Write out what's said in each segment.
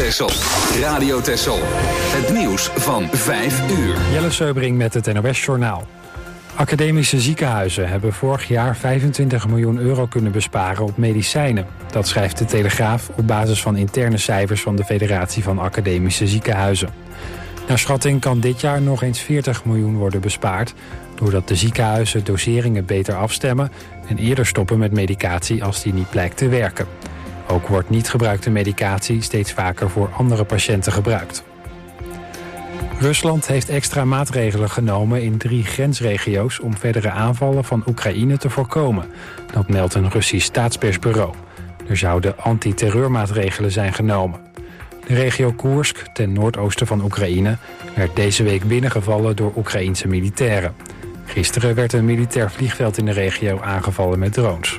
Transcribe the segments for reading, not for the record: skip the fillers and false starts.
Texel. Radio Texel. Het nieuws van 5 uur. Jelle Seubring met het NOS-journaal. Academische ziekenhuizen hebben vorig jaar 25 miljoen euro kunnen besparen op medicijnen. Dat schrijft de Telegraaf op basis van interne cijfers van de Federatie van Academische Ziekenhuizen. Naar schatting kan dit jaar nog eens 40 miljoen worden bespaard, doordat de ziekenhuizen doseringen beter afstemmen en eerder stoppen met medicatie als die niet blijkt te werken. Ook wordt niet gebruikte medicatie steeds vaker voor andere patiënten gebruikt. Rusland heeft extra maatregelen genomen in 3 grensregio's om verdere aanvallen van Oekraïne te voorkomen. Dat meldt een Russisch staatspersbureau. Er zouden antiterreurmaatregelen zijn genomen. De regio Koersk, ten noordoosten van Oekraïne, werd deze week binnengevallen door Oekraïense militairen. Gisteren werd een militair vliegveld in de regio aangevallen met drones.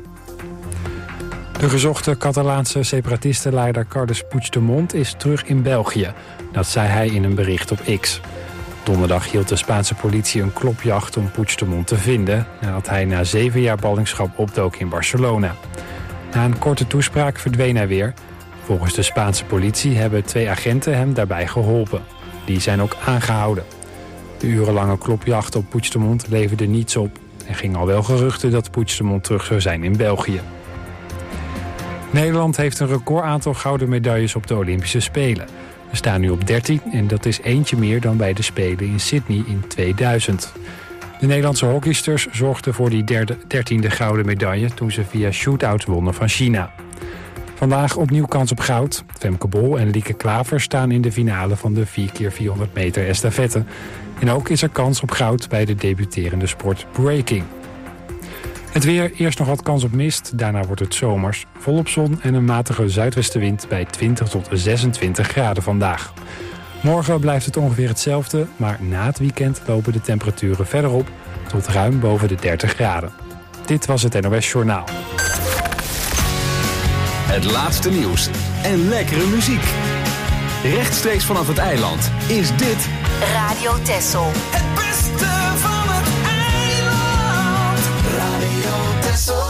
De gezochte Catalaanse separatistenleider Carles Puigdemont is terug in België. Dat zei hij in een bericht op X. Donderdag hield de Spaanse politie een klopjacht om Puigdemont te vinden, nadat hij na 7 jaar ballingschap opdook in Barcelona. Na een korte toespraak verdween hij weer. Volgens de Spaanse politie hebben 2 agenten hem daarbij geholpen. Die zijn ook aangehouden. De urenlange klopjacht op Puigdemont leverde niets op. Er gingen al wel geruchten dat Puigdemont terug zou zijn in België. Nederland heeft een recordaantal gouden medailles op de Olympische Spelen. We staan nu op 13 en dat is eentje meer dan bij de Spelen in Sydney in 2000. De Nederlandse hockeysters zorgden voor die 13e gouden medaille toen ze via shootouts wonnen van China. Vandaag opnieuw kans op goud. Femke Bol en Lieke Klaver staan in de finale van de 4x400 meter estafette. En ook is er kans op goud bij de debuterende sport breaking. Het weer, eerst nog wat kans op mist, daarna wordt het zomers. Volop zon en een matige zuidwestenwind bij 20 tot 26 graden vandaag. Morgen blijft het ongeveer hetzelfde, maar na het weekend lopen de temperaturen verder op tot ruim boven de 30 graden. Dit was het NOS Journaal. Het laatste nieuws en lekkere muziek. Rechtstreeks vanaf het eiland is dit Radio Texel. Het beste van het eiland. Radio Texel.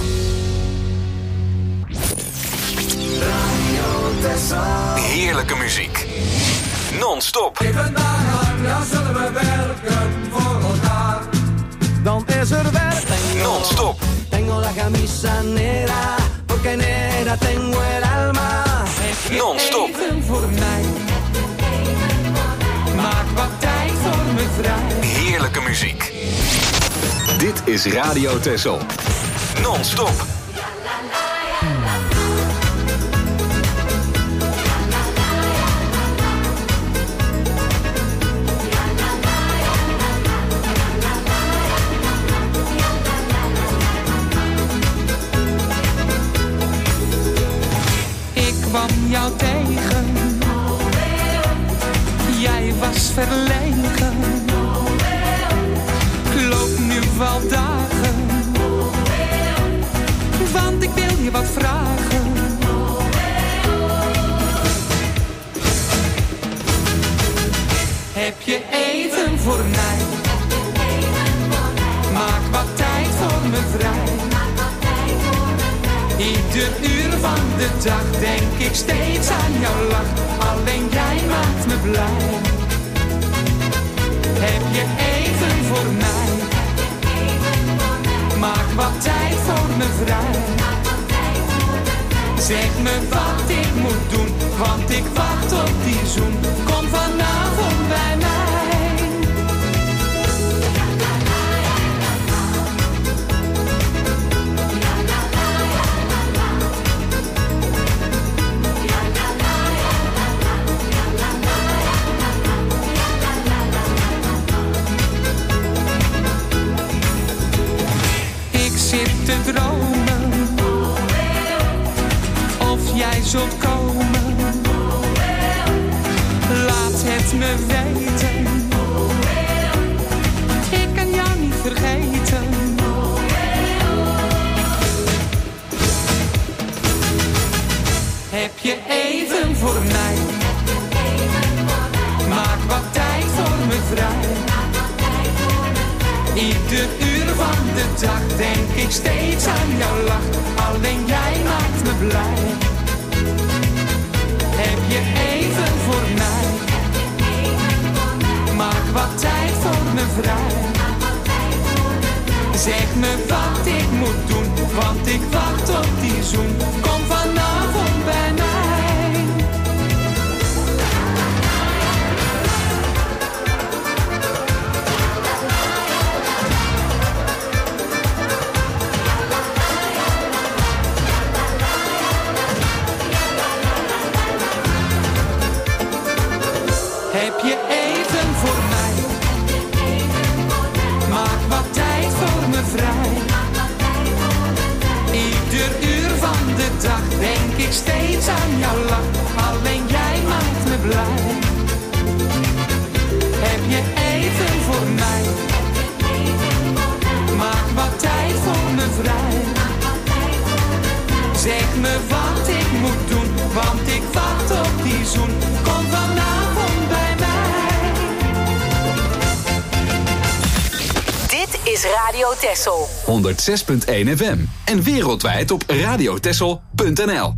Radio Texel. heerlijke muziek. Non-stop. Even daaraan, ja, zullen we werken voor elkaar. Dan is er werk. Non-stop. Tengo la camisa negra, porque negra tengo el alma. Non-stop. Even voor mij. Maak wat tijd voor me vrij. Heerlijke muziek. Dit is Radio Texel. Non-stop. Ik kwam jou tegen. Jij was verlegen. Ik loop nu wel dagen. Want ik wil je wat vragen. Heb je even voor mij? Maak wat tijd voor me vrij. Ieder uur van de dag denk ik steeds aan jouw lach. Alleen jij maakt me blij. Heb je even voor mij? Maak wat tijd voor me vrij. Zeg me wat ik moet doen, want ik wacht op die zoen. Kom vanavond bij mij. Te dromen, of jij zult komen. Laat het me weten. Ik kan jou niet vergeten. Heb je even voor mij? Maak wat tijd voor me vrij. Ieder uur van de dag denk ik steeds aan jouw lach. Alleen jij maakt me blij. Heb je even voor mij? Maak wat tijd voor me vrij. Zeg me wat ik moet doen, want ik wacht op die zoen. Kom vanavond bij mij. Heb je even voor mij? Maak wat tijd voor me vrij. Ieder uur van de dag denk ik steeds aan jouw lach. Alleen jij maakt me blij. Heb je even voor mij? Maak wat tijd voor me vrij. Zeg me wat ik moet doen, want ik wacht op die zoen. Kom vanavond bij mij. Dit is Radio Texel. 106.1 FM en wereldwijd op radiotexel.nl.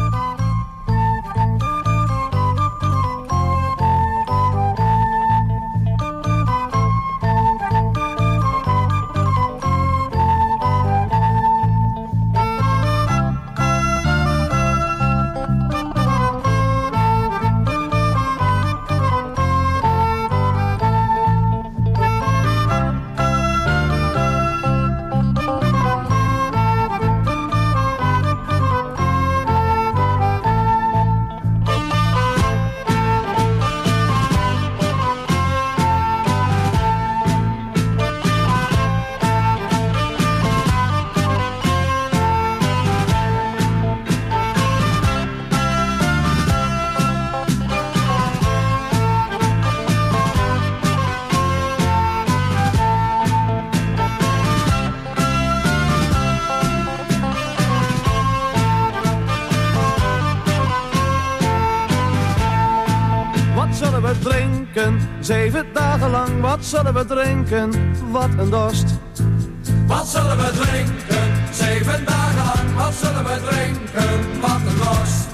Drinken, 7 dagen lang, wat zullen we drinken? Wat een dorst. Wat zullen we drinken? 7 dagen lang, wat zullen we drinken? Wat een dorst.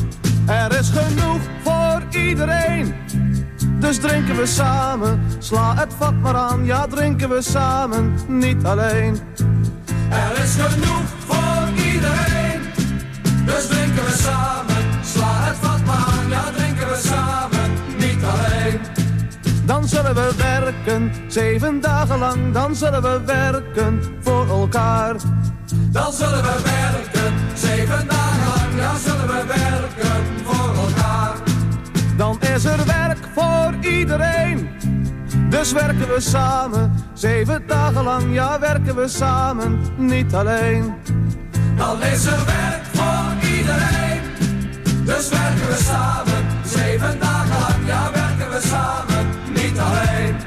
Er is genoeg voor iedereen, dus drinken we samen. Sla het vat maar aan, ja drinken we samen, niet alleen. Er is genoeg voor iedereen, dus drinken we samen. Sla het vat maar aan, ja drinken we samen, niet alleen. Dan zullen we werken, 7 dagen lang, dan zullen we werken voor elkaar. Dan zullen we werken, 7 dagen lang, ja zullen we werken voor elkaar. Dan is er werk voor iedereen, dus werken we samen. 7 dagen lang, ja werken we samen, niet alleen. Dan is er werk voor iedereen, dus werken we samen. 7 dagen lang, ja werken we samen, niet alleen.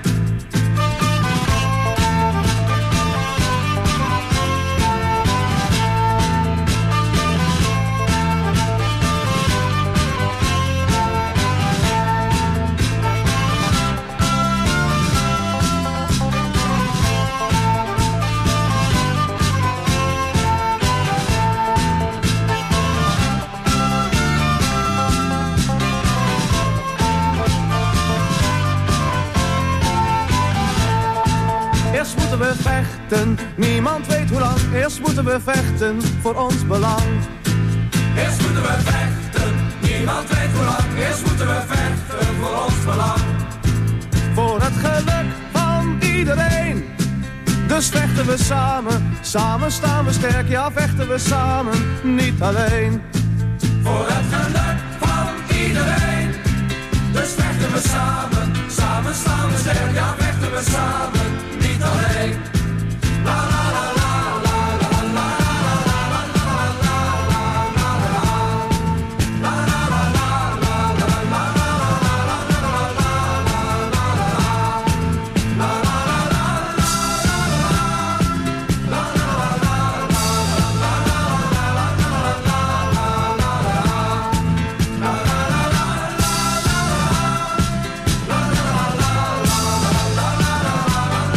We vechten, niemand weet hoe lang. Eerst moeten we vechten voor ons belang. Eerst moeten we vechten, niemand weet hoe lang. Eerst moeten we vechten voor ons belang. Voor het geluk van iedereen, dus vechten we samen. Samen staan we sterk, ja vechten we samen, niet alleen. Voor het geluk van iedereen, dus vechten we samen. Samen staan we sterk, ja vechten we samen, niet alleen. La la la la la la la la la la la la la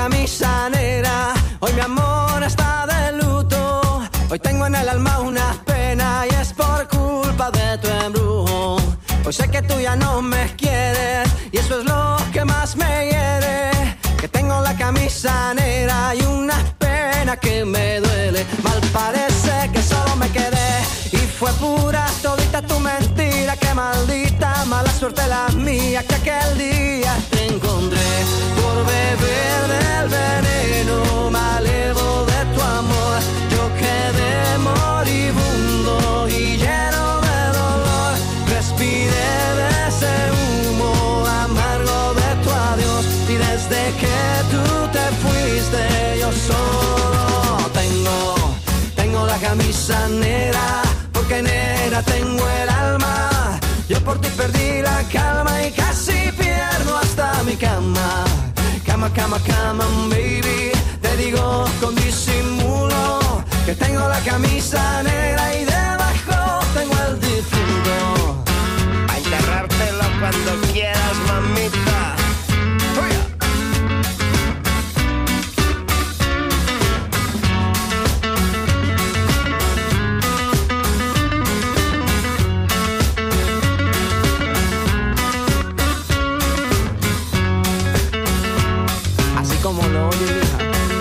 camisa negra, hoy mi amor está de luto. Hoy tengo en el alma una pena y es por culpa de tu embrujo. Hoy sé que tú ya no me quieres y eso es lo que más me hiere. Que tengo la camisa negra y una pena que me duele. Mal parece que solo me quedé y fue pura todita tu mentira. Qué maldita mala suerte la mía que aquel día te encontré. Por beber del veneno me alevo de tu amor. Yo quedé moribundo y lleno de dolor. Respiré de ese humo amargo de tu adiós. Y desde que tú te fuiste yo solo tengo la camisa negra. Porque negra tengo el alma. Yo por ti perdí la calma y casi pierdo hasta mi cama. Cama, cama, cama, baby. Te digo con disimulo que tengo la camisa negra y debajo tengo el difunto. A enterrártelo cuando quieras, mamita. Como lo oye, hija.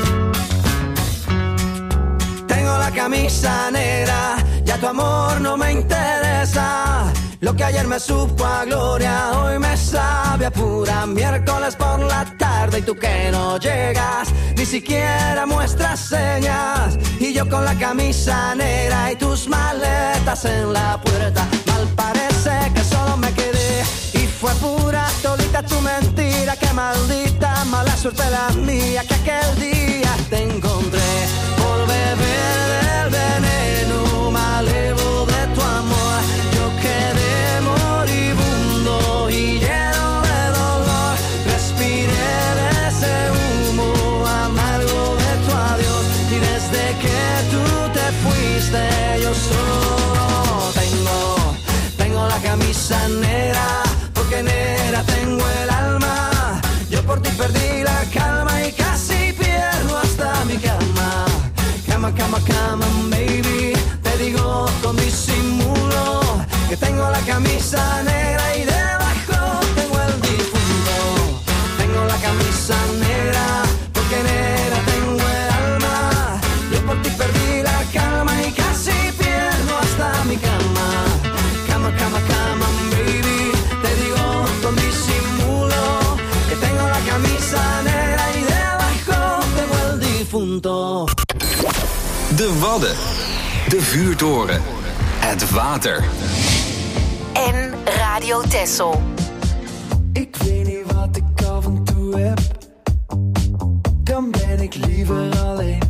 Tengo la camisa negra, ya tu amor no me interesa. Lo que ayer me supo a gloria, hoy me sabe a pura. Miércoles por la tarde y tú que no llegas, ni siquiera muestras señas. Y yo con la camisa negra y tus maletas en la puerta. Mal parece que solo me quedé y fue pura todita tu mentira. Qué maldita mala suerte la mía que aquel día te encontré. Por beber del veneno me alevo de tu amor. Yo quedé moribundo y lleno de dolor. Respiré de ese humo amargo de tu adiós. Y desde que tú te fuiste yo solo tengo la camisa negra. Porque negra tengo el alma. Yo por ti perdí la calma y casi pierdo hasta mi cama. Cama, cama, cama, baby. Te digo con disimulo que tengo la camisa negra y debajo tengo el difunto. Tengo la camisa negra porque negra tengo el alma. Yo por ti perdí la calma y casi pierdo hasta mi cama. Cama, cama, cama, baby. Te digo con disimulo que tengo la camisa negra y debajo tengo el difunto. De Wadden, de vuurtoren, het water. En Radio Texel. Ik weet niet wat ik af en toe heb, dan ben ik liever alleen.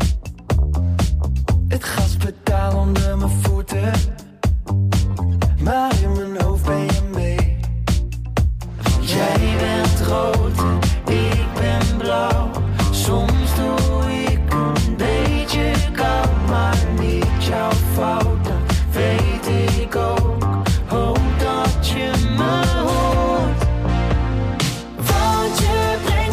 Het gaspedaal onder mijn voeten, maar in mijn hoofd ben je mee. Jij bent rood, ik ben blauw. Soms doe ik een beetje koud, maar niet jouw fout. Dat weet ik ook, hoop dat je me hoort. Want je brengt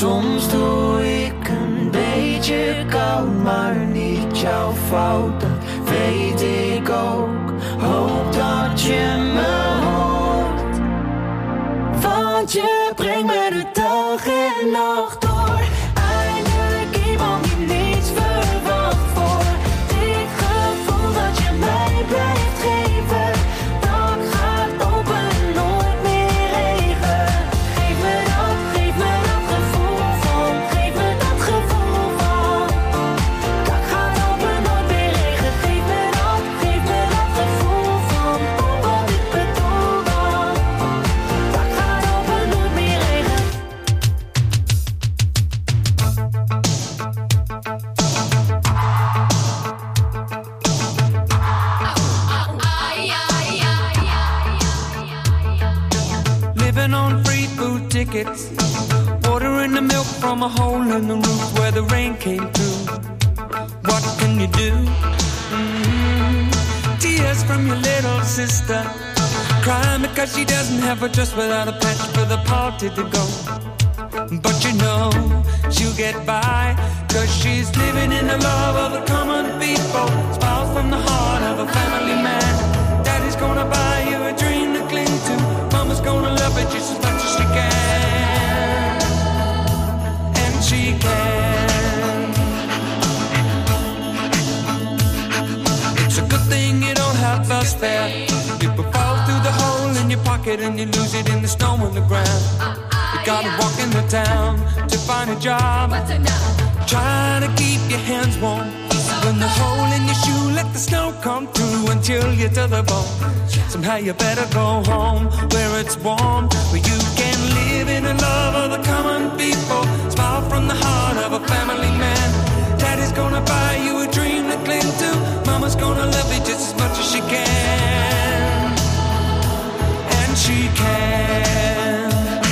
Soms doe ik een beetje koud, maar niet jouw fout, dat weet ik ook. Hoop dat je me hoort, want je brengt me de dag en nacht door. Eindelijk iemand die niets verwacht voor dit gevoel dat je mij blijft geven. Dak gaat open, nooit meer regen. Geef me dat gevoel van, geef me dat gevoel van. Dak gaat open, nooit meer regen. Geef me dat gevoel van, wat ik bedoel dan. Dak gaat open, nooit meer regen. Living on free food tickets, water in the milk from a hole in the roof where the rain came through. What can you do? Tears from your little sister, crying because she doesn't have a dress without a patch for the party to go. But you know she'll get by, cause she's living in the love of the common people. Smiles from the heart of a family man. Daddy's gonna buy you a dream to cling to. Mama's gonna love it just as much as she can. And she can. It's a good thing you don't have us there. People fall through the hole in your pocket and you lose it in the snow on the ground. You gotta walk in the town to find a job. Try to keep your hands warm. When the hole in your shoe, let the snow come through and chill you to the bone. Somehow you better go home where it's warm, where you can live in the love of the common people. Smile from the heart of a family man. Daddy's gonna buy you a dream to cling to. Mama's gonna love you just as much as she can. And she can.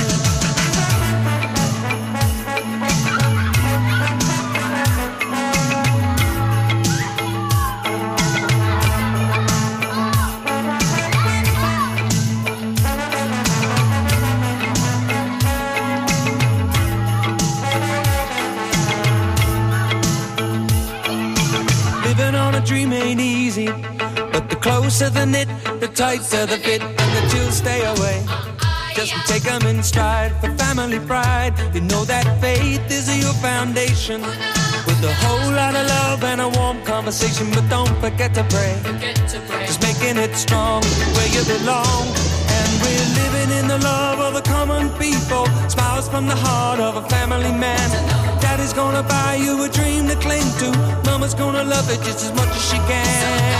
Dream ain't easy, but the closer the knit, the tighter the fit, and the chills stay away. Just take them in stride for family pride. You know that faith is your foundation, with a whole lot of love and a warm conversation. But don't forget to pray, just making it strong where you belong. And we're living in the love of the common people. Smiles from the heart of a family man. Daddy's gonna buy you a dream to cling to. Mama's gonna love it just as much as she can.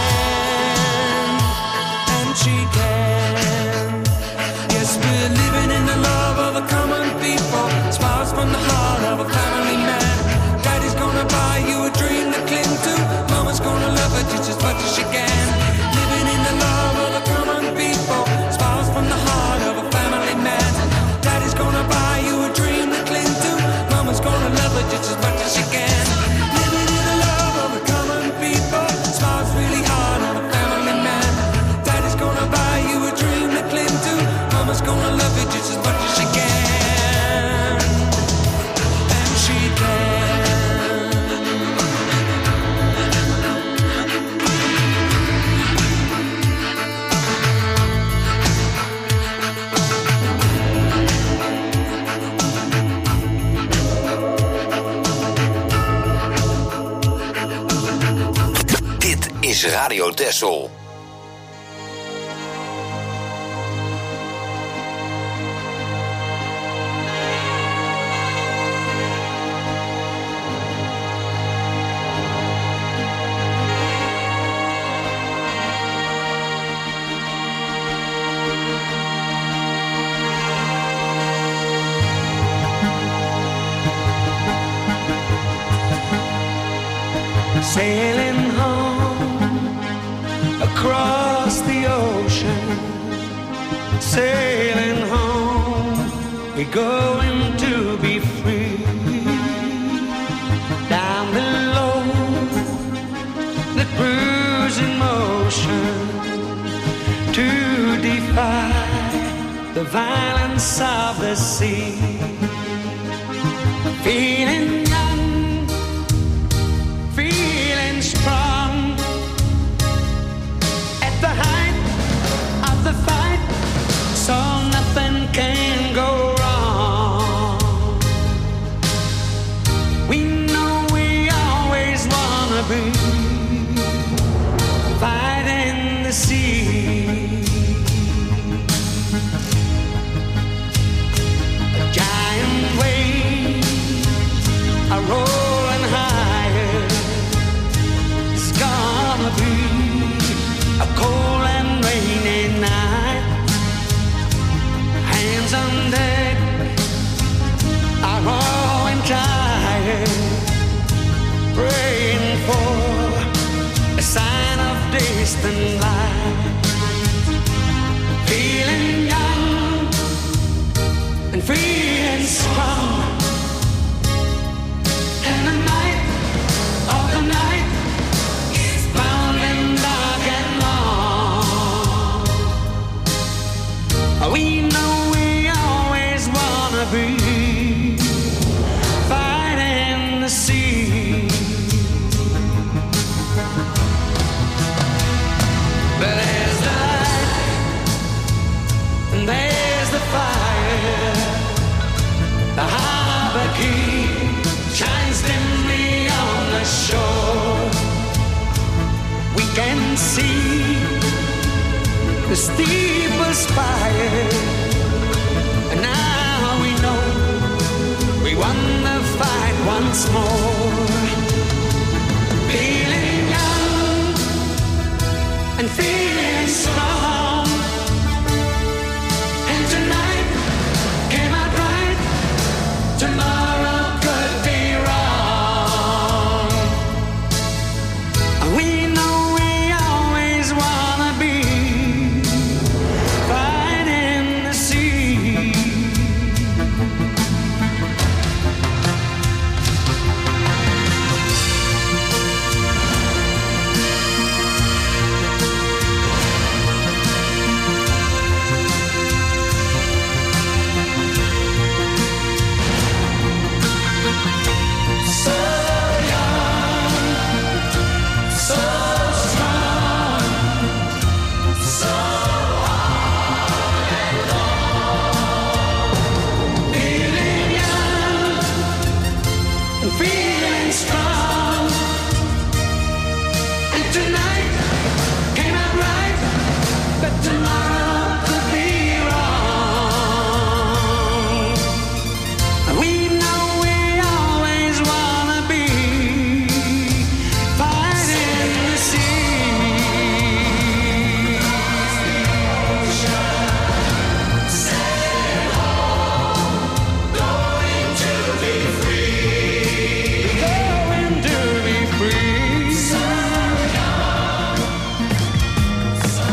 And she can. Yes, we're living in the love of the common people. Smiles from the heart of a family man. Daddy's gonna buy you a dream to cling to. Mama's gonna love it just as much as she can. Living in the love of the common people. Smiles from the heart of a family man. Daddy's gonna buy you a dream to cling to. Mama's gonna love it just as much as she can. Living in the love of the common people. Smiles really hard on a family man. Daddy's gonna buy you a dream to cling to. Mama's gonna love it just as much as she can. And she can. Is Radio Texel. Sailing home across the ocean, sailing home, we're going to be free. Down below, the cruising motion, to defy the violence of the sea. Feeling young, feeling strong. At the height of the fight, so nothing can go wrong. We know we always wanna be fighting the sea. A giant wave are rolling higher. It's gonna be a cold and rainy night. Hands on deck are growing tired, praying for a sign of distant light. Feeling young and feeling strong. And the night of the night is bound and dark and long. We know we always wanna be fighting the sea. But there's the light and there's the fire. The harbor key shines dimly on the shore. We can see the steeple spire, and now we know we won the fight once more. Feeling young and feeling strong. And tonight came out right. Tomorrow could be wrong. We know we always wanna be fighting the sea. So young, so strong, so on and on. Feeling young and feeling strong. And tonight came out right, but tomorrow could be wrong. We know we always wanna be fighting the sea. Sail home, going to be free. Going to be free. So young, so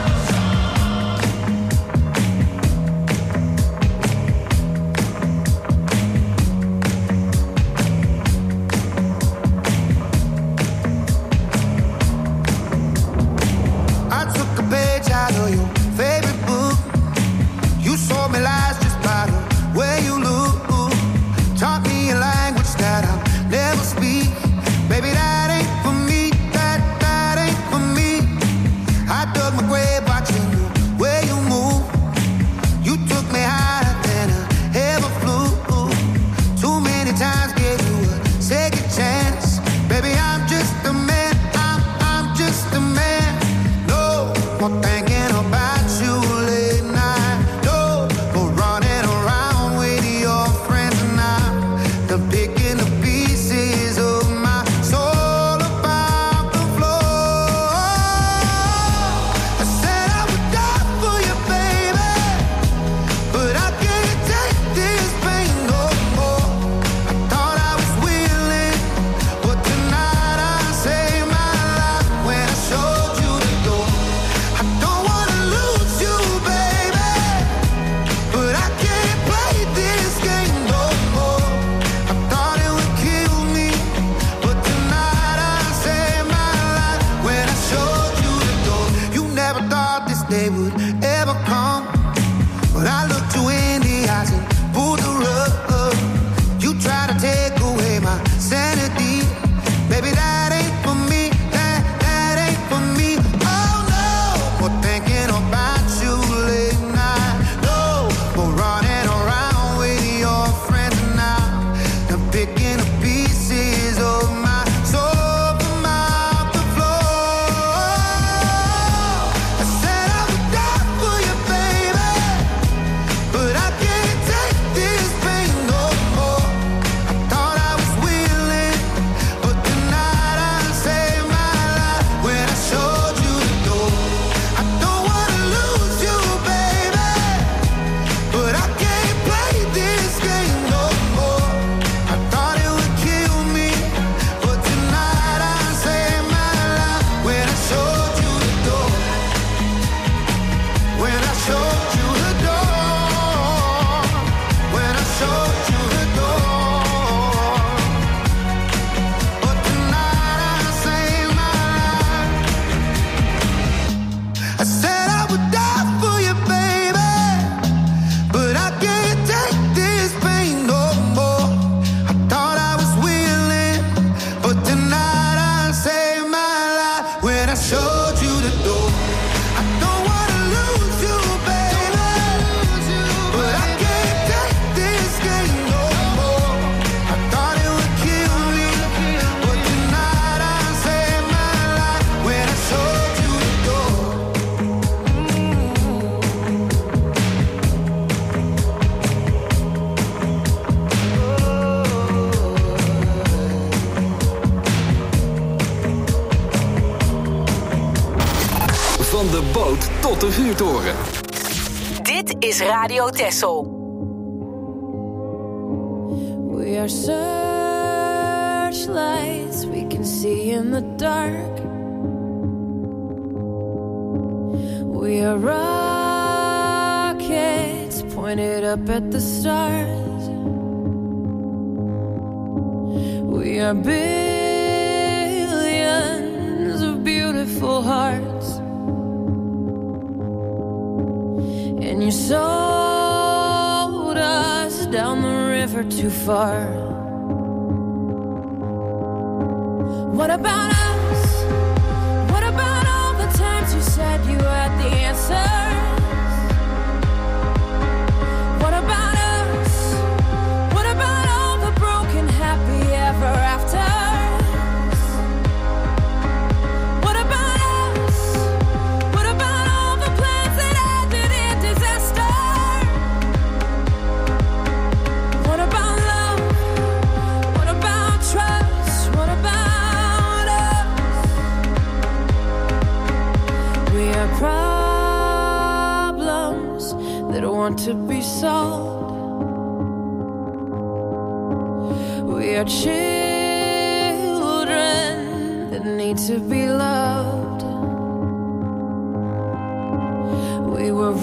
I took a page out of your favorite book. You saw me lies just by the way you look. Taught me a language that I'll never speak. Baby, that ain't for me. That ain't for me. I dug my grave watching the way you move. You took me higher than I ever flew. Too many times gave you a second chance. Baby, I'm just a man. I'm just a man. No more thinking about you late night. No more running around with your friends and I'm picking the pieces of my soul about the floor. I said I would die for you, baby, but I can't take this pain no more. I thought I was willing, but tonight I saved my life when I showed you the door. I don't wanna lose you, baby, but I can't play this game no more. I thought it would kill me, but tonight I saved my life when I showed you the door. You never thought this day would ever come, but I looked you in the eyes and pulled the rug. You tried to take de vuurtoren. Dit is Radio Texel. We are searchlights we can see in the dark. We are rockets pointed up at the stars. We are billions of beautiful hearts. And you sold us down the river too far. What about us? What about all the times you said you had the answers? What about us? What about all the broken happy ever afters? What about us? What about all the plans that ended in disaster? What about love? What about trust? What about us? We are problems that want to be solved. We are children that need to be loved. We were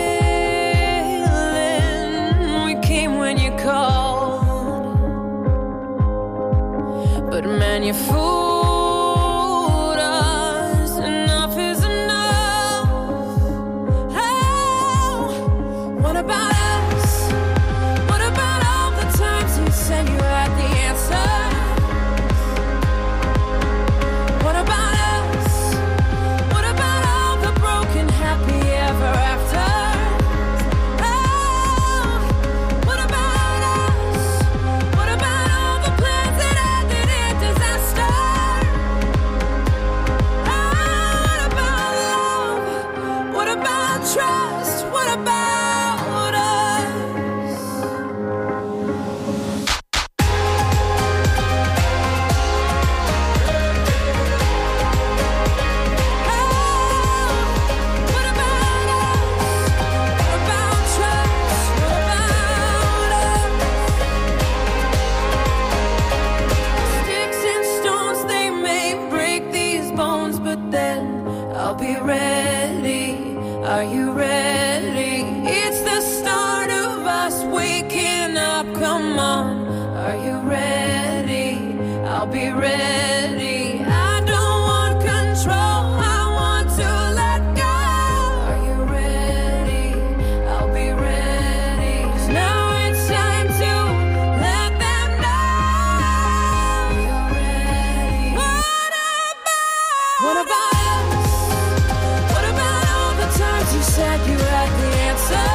willing, we came when you called. But man, you fooled us, enough is enough. Oh, what about us? What about all the times you said you had the answer? What about us? What about all the broken happy ever after? Oh, what about us? What about all the plans that ended in disaster? Oh, what about love? What about trust? What about us? What about us? What about trust? What about us? Sticks and stones, they may break these bones, but then I'll be ready. Are you ready? It's the start of us waking up. Come on, are you ready? I'll be ready. I don't want control, I want to let go. Are you ready? I'll be ready. 'Cause now it's time to let them know. You're ready. What about us? What about all the times you said you had the answer?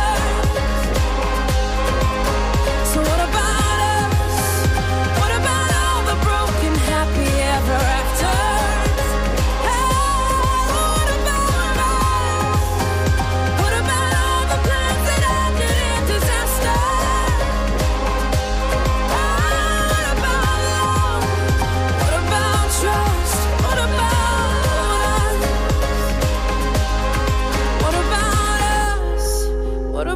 So what about us? What about all the broken happy ever after? What about us? What about all the plans that ended in disaster? What about love? What about trust? What about us? What about us? What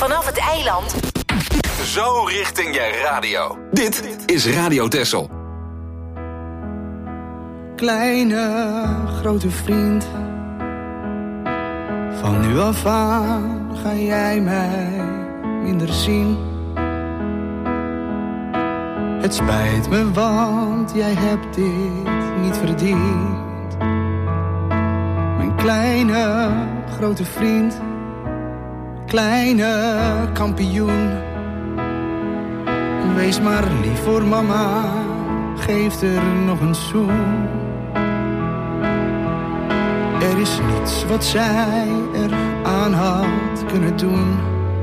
vanaf het eiland. Zo richting je radio. Dit is Radio Texel. Kleine, grote vriend. Van nu af aan ga jij mij minder zien. Het spijt me, want jij hebt dit niet verdiend. Mijn kleine, grote vriend. Kleine kampioen. Wees maar lief voor mama. Geef er nog een zoen. Er is niets wat zij er aan had kunnen doen.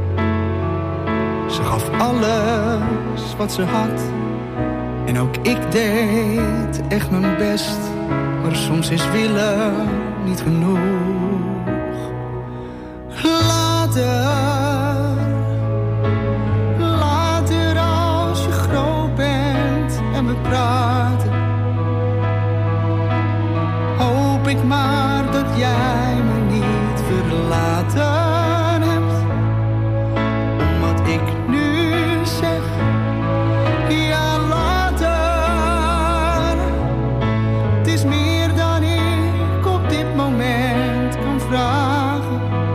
Ze gaf alles wat ze had. En ook ik deed echt mijn best. Maar soms is willen niet genoeg. Later als je groot bent en we praten. Hoop ik maar dat jij me niet verlaten hebt. Om wat ik nu zeg, ja later. Het is meer dan ik op dit moment kan vragen.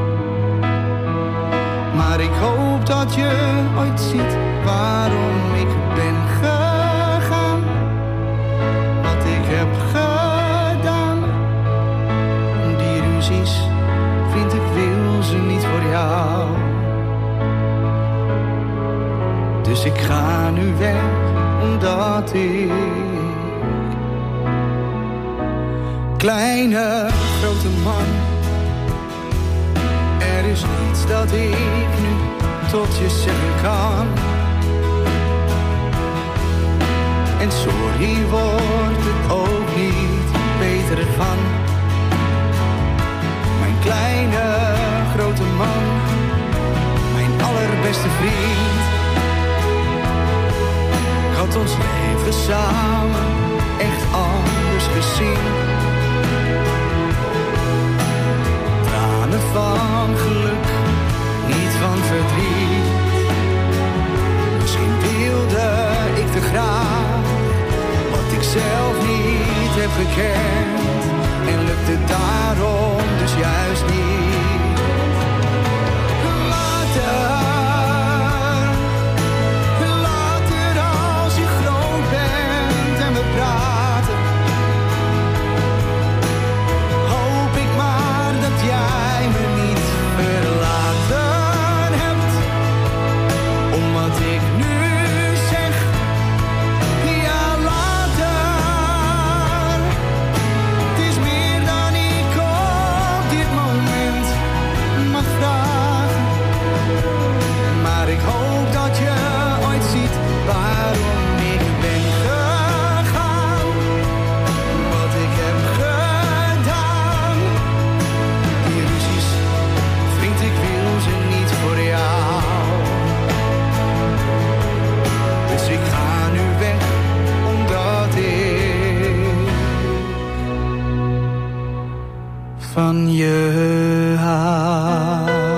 Maar ik hoop dat je ooit ziet waarom ik ben gegaan. Wat ik heb gedaan. Die ruzies, vriend, ik wil ze niet voor jou. Dus ik ga nu weg, omdat ik kleine, grote man. Er is niets dat ik nu tot je zeggen kan. En sorry wordt het ook niet beter van. Mijn kleine, grote man. Mijn allerbeste vriend. Ik had ons leven samen echt anders gezien. Tranen van geluk, niet van verdriet. Misschien wilde ik te graag wat ik zelf niet heb gekend. En lukte daarom dus juist niet. Later als je groot bent en we praten. Hoop ik maar dat jij me niet verlaten hebt. Om wat ik nu zeg, ja later. Het is meer dan ik op dit moment mag vragen. Maar ik hoop dat je ooit ziet waarom ik ben gegaan. Wat ik heb gedaan. Die ruzies, vriend, ik wil ze niet voor jou. Dus ik ga nu weg, omdat ik van je hou.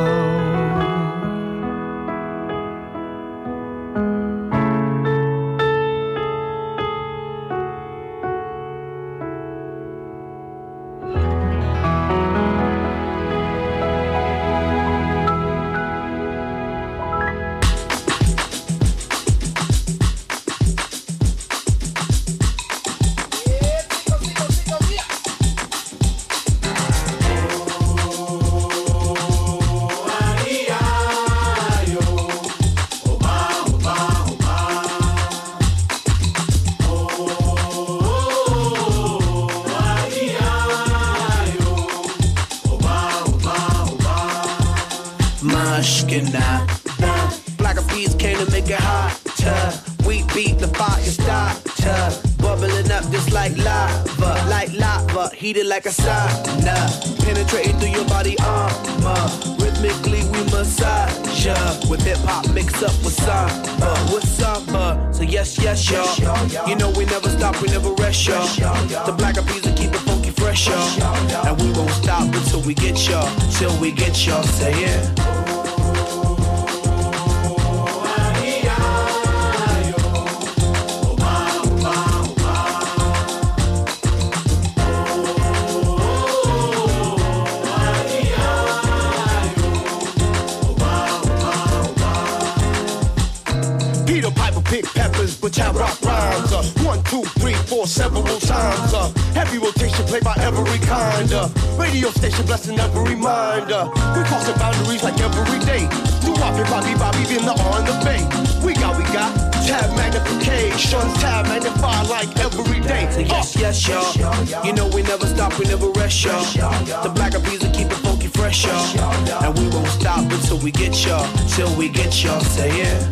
Mushkina. Black of peas came to make it hotter. We beat the fire starter. Bubbling up just like lava, heated like a sauna. Penetrating through your body armor. Rhythmically we massage ya. With hip hop mixed up with samba. So yes, y'all. You know we never stop, we never rest, y'all. The Black of peas will keep it funky fresh, y'all. And we won't stop until we get y'all. Till we get y'all. Say yeah. rappers, but y'all rock rhymes. 1, 2, 3, 4, several times. Heavy rotation played by every kind. Radio station blessing every mind. We crossing boundaries like every day. Do Bobby, Bobby, in the on the bay. We got tab magnification, tab magnify like every day. Yes, y'all. You know we never stop, we never rest, y'all. The Black Eyed Peas will keep it funky fresh, y'all. And we won't stop until we get y'all, till we get y'all. Say yeah.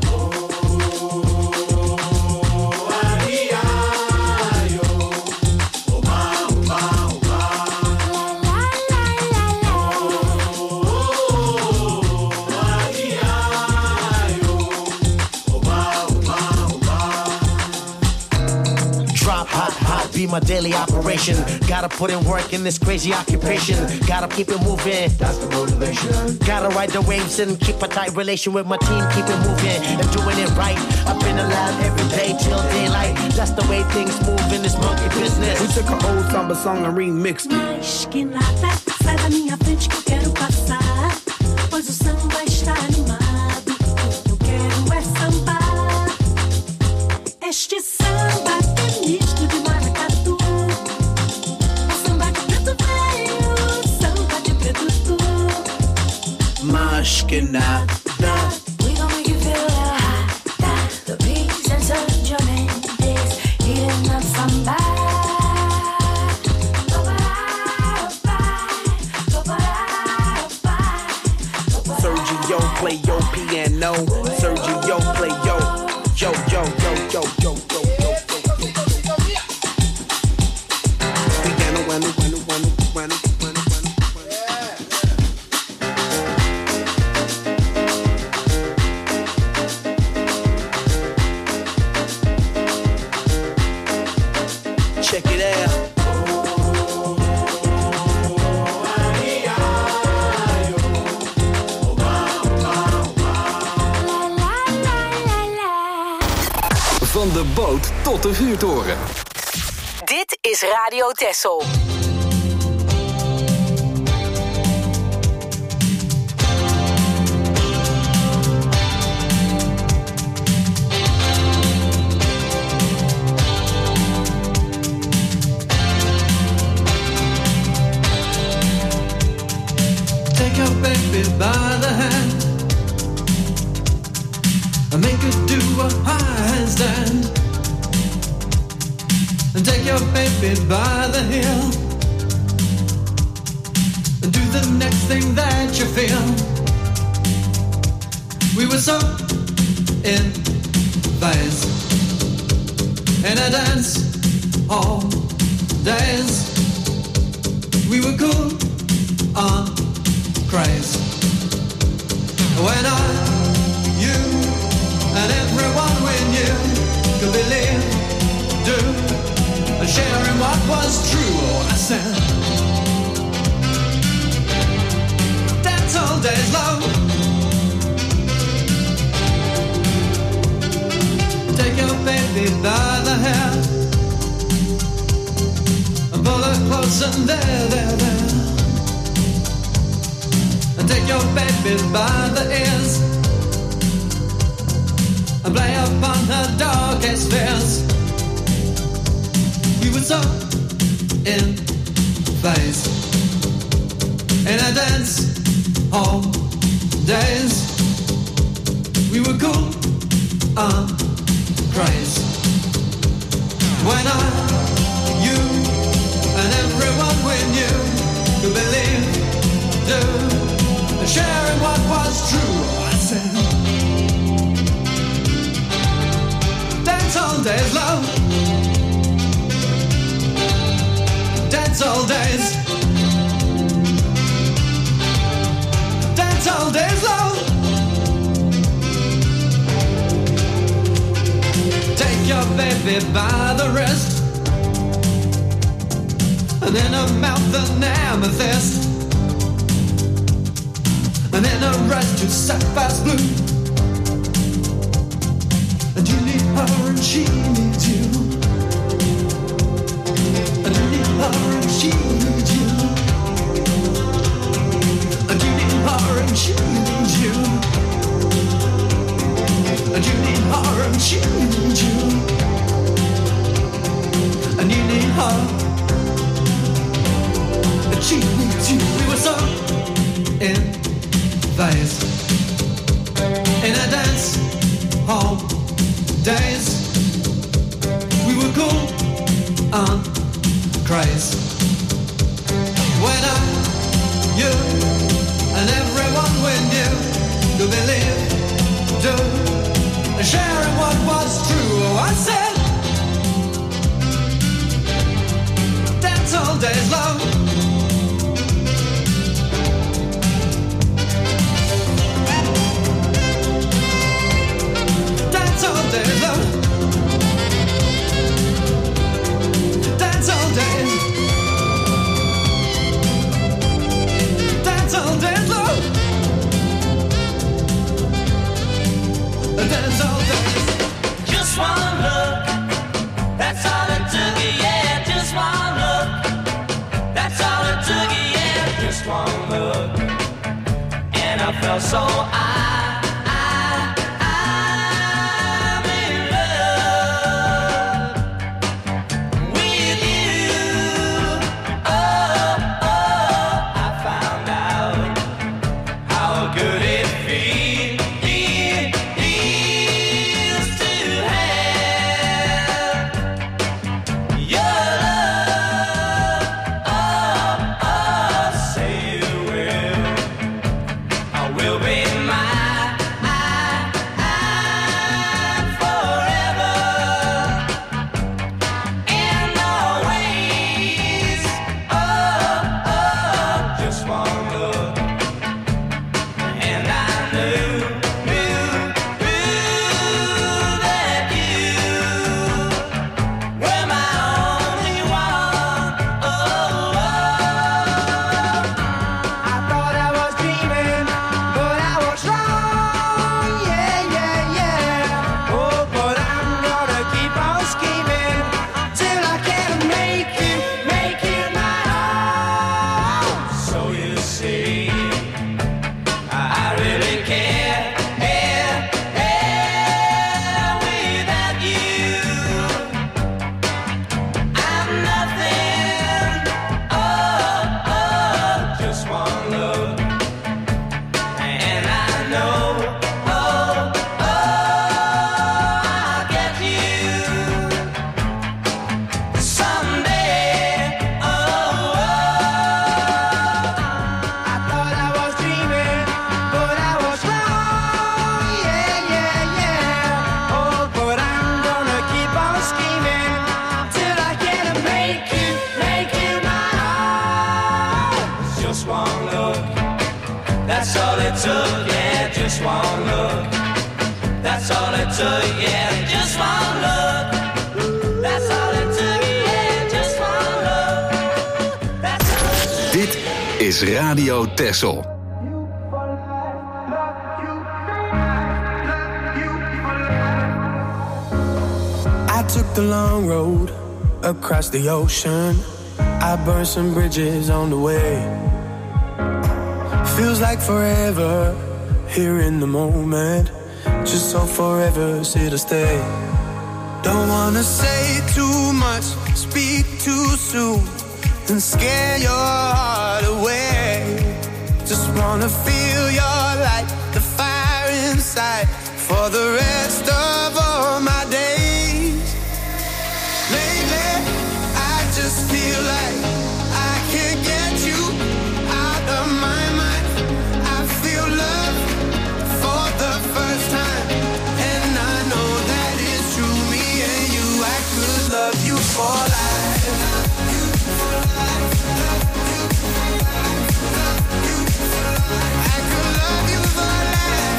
Be my daily operation. Gotta put in work in this crazy occupation. Gotta keep it moving. That's the motivation. Gotta ride the waves and keep a tight relation with my team. Keep it moving and doing it right. Up in the lab every day till daylight. That's the way things move in this monkey business. We took an old samba song and remixed it. Mas que nada, sai da minha frente que eu quero passar. Pois o samba está animado. O que eu quero é sambar. Este samba é misto de maracatu. O samba de preto veio, o samba de preto tu. Mas que nada. We gon' make you feel hot. The beats and Sergio Mendes eating up samba. Sergio play your piano. Sergio play yo, yo, yo, yo, yo, yo, yo, yo, yo, yo, yo. Piano, bueno. Check it out. Van de boot tot de vuurtoren. Dit is Radio Texel. Take your baby by the hand and make her do a handstand. And take your baby by the heel and do the next thing that you feel. We were so in phase in a dance all days. We were cool on craze. When you and everyone we knew could believe, do, and sharing what was true. Oh, I said, dance all days long. Take your baby by the hair and pull her close and there. And take your baby by the ears and play upon her darkest fears. We were so in phase in a dance all days. We were cool on craze. When you and everyone we knew could believe, do, and sharing what was true. I said, dance all days, love. Dance all days. Dance all days, love. Take your baby by the wrist and in her mouth an amethyst, and in her eyes two sapphire's blue. And you need her and she needs you. And you need her and she needs you. And you need her and she needs you. And you need her and she needs you. face in a dance hall days. We were cool and crazy. When I, you, and everyone we knew to believe, to sharing what was true. I said, dance all days long. Dance all days long. Dance all days. Dance all days long. Dance all days. Just one look, that's all it took, yeah. Just one look, that's all it took, yeah. Just one look, and I felt so I'm in love with you. Oh, I found out how good it feels to have your love. Say you will, I will be mine forever and always. Just one look, and I knew that you were my only one. I thought I was dreaming, but I was wrong. Yeah, yeah, yeah. Oh, but I'm gonna keep on scheming till I can make you my own. So you see, I really care without you. I'm nothing. Just one look, and I know. I'll get you someday. I thought I was dreaming, but I was wrong. Yeah, yeah, yeah. Oh, but I'm gonna keep on scheming till I can make you my own. Just one look, that's all it took, yeah. Just one look, that's all it took, yeah. Just one look, that's all it took, yeah. Just one look, that's all it took. Dit is Radio Texel. I took the long road across the ocean. I burned some bridges on the way. Feels like forever here in the moment. Just so forever, sit or stay. Don't wanna say too much, speak too soon, and scare your heart away. Just wanna feel your light, the fire inside, for the rest of all my days. Lately, I just feel like I can't get you out of my mind. I feel love for the first time, and I know that it's true. Me and you, I could love you for life. I could love you for life.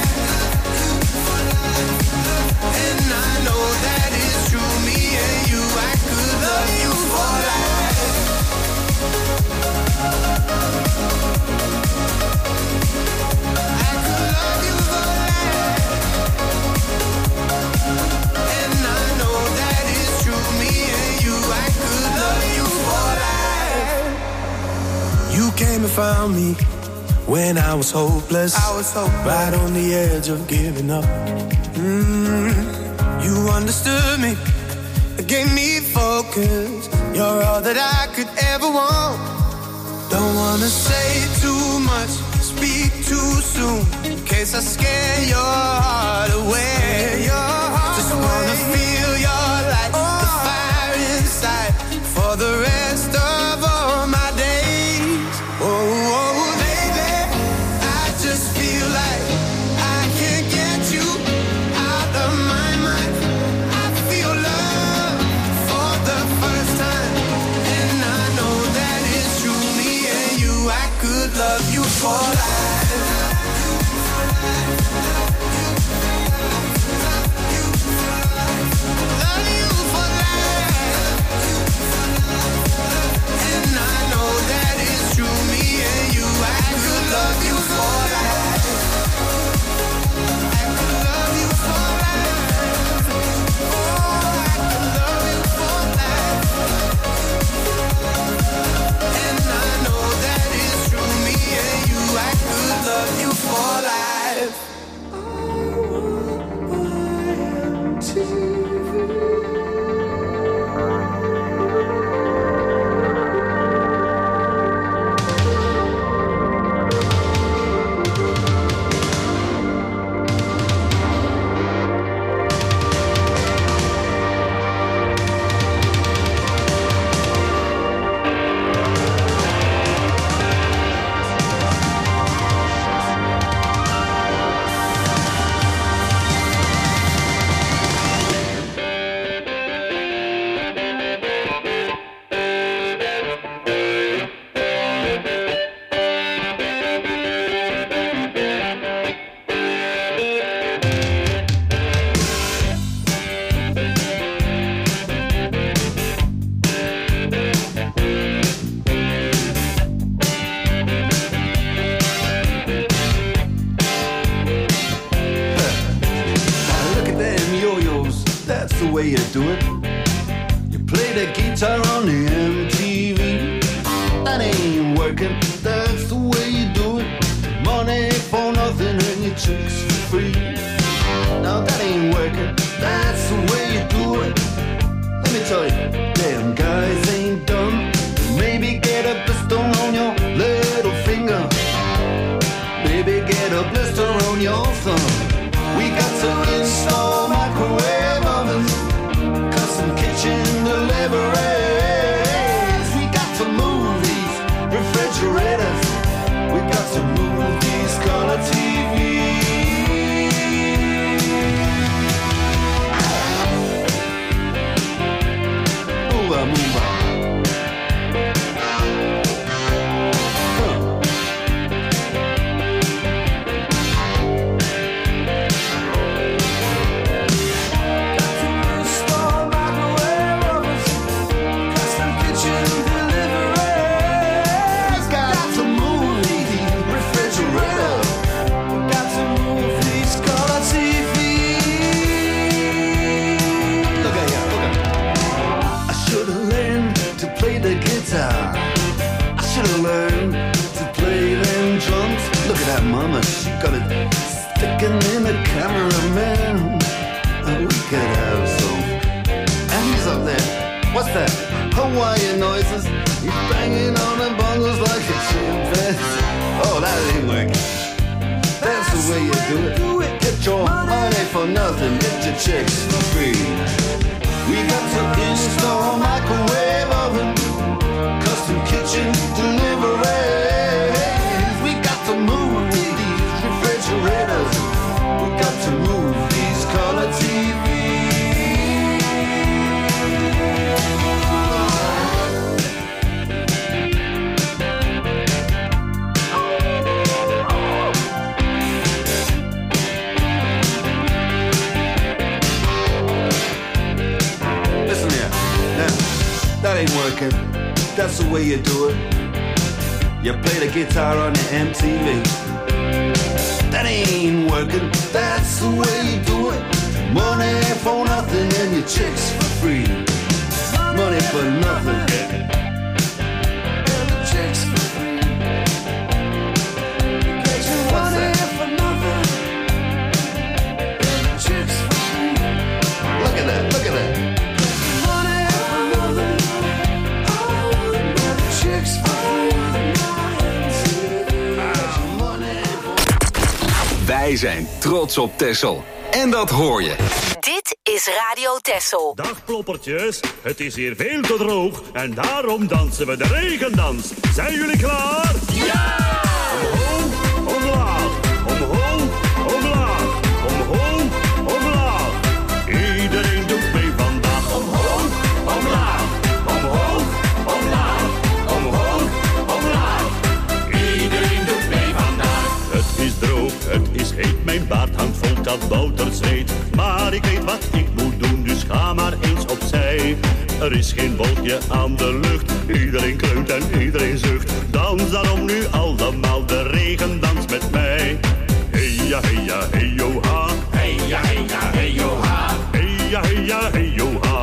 And I know that it's true. Me and you, I could love you for life. I could love you for life. And I know that it's true. Me and you, I could love you for life. You came and found me when I was hopeless. Right on the edge of giving up. You understood me, gave me focus. You're all that I could ever want. Don't wanna say too much, speak too soon, place I scare your heart away. Just wanna feel your light, the fire inside, for the rest of all my days. Oh, baby, I just feel like I can't get you out of my mind. I feel love for the first time, and I know that it's true. Me and you, I could love you for life. That's the way you do it. You play the guitar on the MTV. That ain't working. That's the way you do it. Money for nothing and your chicks for free. Money for nothing and the chicks for free. Get your money for nothing and the chicks for free. Look at that, look at that. Wij zijn trots op Texel. En dat hoor je. Dit is Radio Texel. Dag ploppertjes, het is hier veel te droog en daarom dansen we de regendans. Zijn jullie klaar? Ja! Omhoog, omlaag, omhoog, omlaag, omhoog, omlaag. Iedereen doet mee vandaag. Omhoog, omlaag, omhoog, omlaag, omhoog, omlaag. Iedereen doet mee vandaag. Het is droog, het is heet, mijn baard hangt vol kabouterzweet. Maar ik weet wat ik moet doen, dus ga maar eens opzij. Er is geen wolkje aan de lucht, iedereen kreunt en iedereen zucht. Dans daarom nu allemaal de regendans met mij. Hey ja, hey ja, hey yo ha. Hey ja, hey ja, hey yo ha. Hey ja, hey ja, hey yo ha.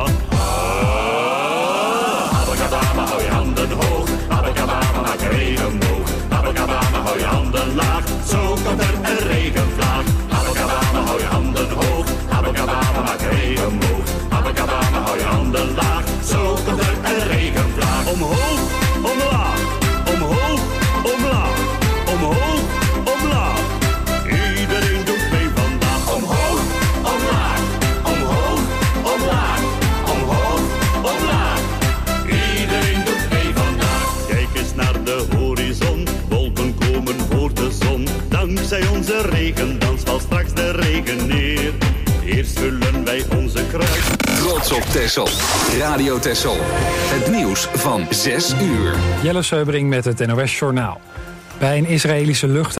Abacadabra, hou je handen hoog. Abacadabra, maak je regenboog. Abacadabra, hou je handen laag. Zo komt er een regenvlaag. Abacadabra, hou je handen hoog. Abacadabra, maak je regenboog. Abacadabra, hou je handen laag. Zo komt er een regenvlaag. Omhoog, omlaag, omhoog, omlaag, omhoog, omlaag. Iedereen doet mee vandaag. Omhoog, omlaag, omhoog, omlaag, omhoog, omlaag. Iedereen doet mee vandaag. Kijk eens naar de horizon, wolken komen voor de zon. Dankzij onze regendans valt straks de regen neer. Eerst vullen wij onze kruik. Trots op Texel. Radio Texel. Het nieuws van 6 uur. Jelle Seubring met het NOS Journaal. Bij een Israëlische lucht